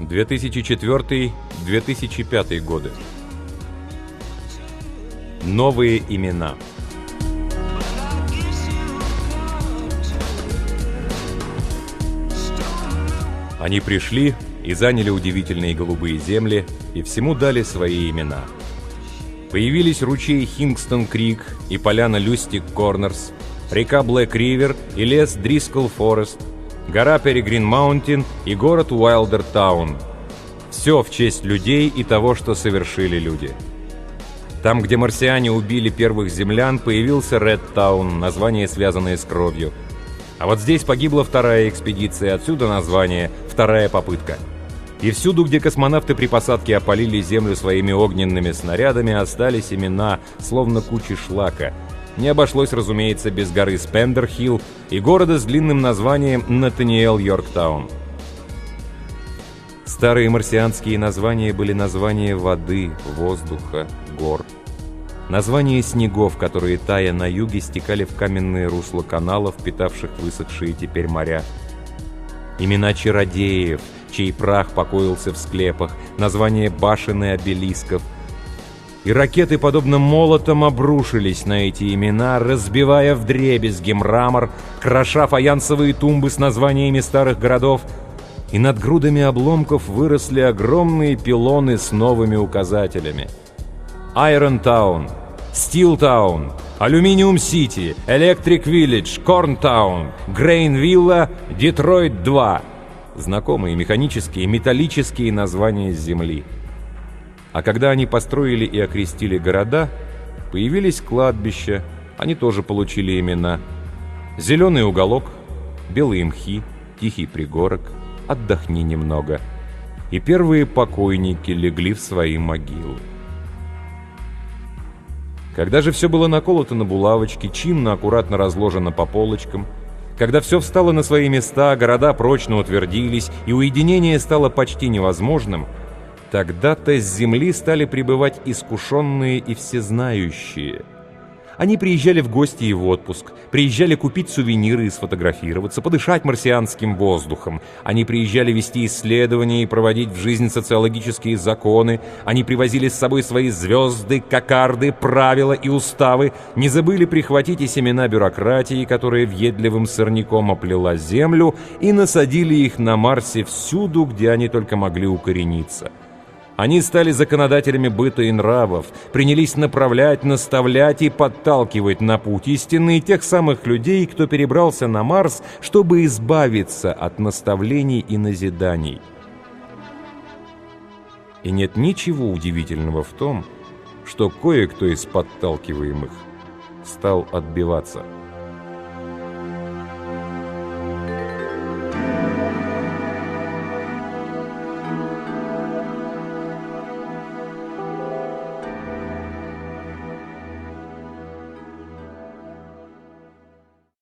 2004-2005 годы. Новые имена. Они пришли и заняли удивительные голубые земли, и всему дали свои имена. Появились ручей Хингстон-Крик и поляна Люстик-Корнерс, река Блэк-Ривер и лес Дрискл-Форест, гора Перегрин-Маунтин и город Уайлдер-Таун. Все в честь людей и того, что совершили люди. Там, где марсиане убили первых землян, появился Ред-Таун, название, связанное с кровью. А вот здесь погибла вторая экспедиция, отсюда название «Вторая попытка». И всюду, где космонавты при посадке опалили Землю своими огненными снарядами, остались имена, словно кучи шлака. Не обошлось, разумеется, без горы Спендер-Хилл и города с длинным названием Натаниэл-Йорктаун. Старые марсианские названия были названия воды, воздуха, гор. Названия снегов, которые, тая на юге, стекали в каменные русла каналов, питавших высохшие теперь моря. Имена чародеев, чей прах покоился в склепах, названия башен и обелисков. И ракеты, подобно молотам, обрушились на эти имена, разбивая вдребезги мрамор, кроша фаянсовые тумбы с названиями старых городов, и над грудами обломков выросли огромные пилоны с новыми указателями. Айронтаун, Стилтаун, Алюминиум-Сити, Электрик-Виллидж, Корнтаун, Грейн-Вилла, Детройт-2. Знакомые механические, металлические названия Земли. А когда они построили и окрестили города, появились кладбища, они тоже получили имена. Зеленый уголок, белые мхи, тихий пригорок, отдохни немного. И первые покойники легли в свои могилы. Когда же все было наколото на булавочки, чинно, аккуратно разложено по полочкам, когда все встало на свои места, города прочно утвердились, и уединение стало почти невозможным, тогда-то с земли стали прибывать искушенные и всезнающие. Они приезжали в гости и в отпуск, приезжали купить сувениры и сфотографироваться, подышать марсианским воздухом. Они приезжали вести исследования и проводить в жизнь социологические законы. Они привозили с собой свои звезды, кокарды, правила и уставы. Не забыли прихватить и семена бюрократии, которая въедливым сорняком оплела Землю, и насадили их на Марсе всюду, где они только могли укорениться. Они стали законодателями быта и нравов, принялись направлять, наставлять и подталкивать на путь истинный тех самых людей, кто перебрался на Марс, чтобы избавиться от наставлений и назиданий. И нет ничего удивительного в том, что кое-кто из подталкиваемых стал отбиваться.